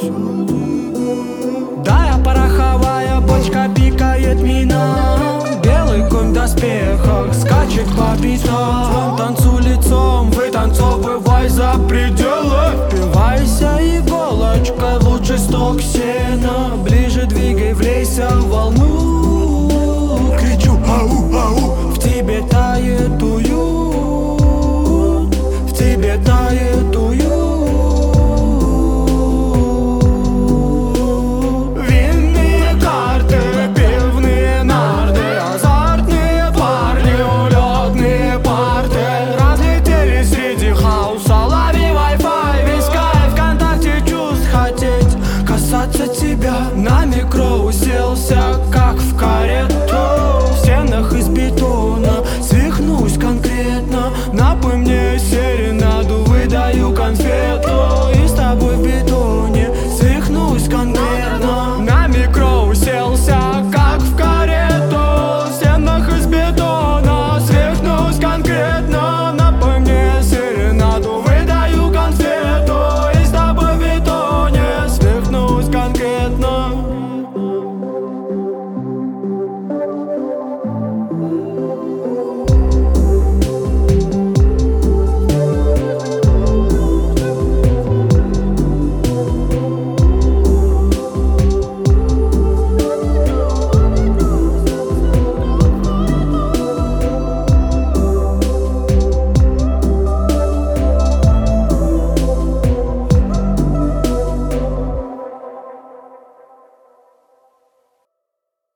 Да, пороховая бочка пикает меня. Белый конь в доспехах скачет по пятам. Танцуй лицом, вытанцовывай за пределы. Впивайся иголочкой, лучше сток сена. Ближе двигай, влейся в волну. Кричу ау, ау, в тебе тает уют, в тебе тает уют. Винные карты, пивные нарды, азартные парни, улетные парты. Разлетелись среди хаоса, лови Wi-Fi. Весь кайф ВКонтакте чувств хотеть касаться тебя. На микро уселся,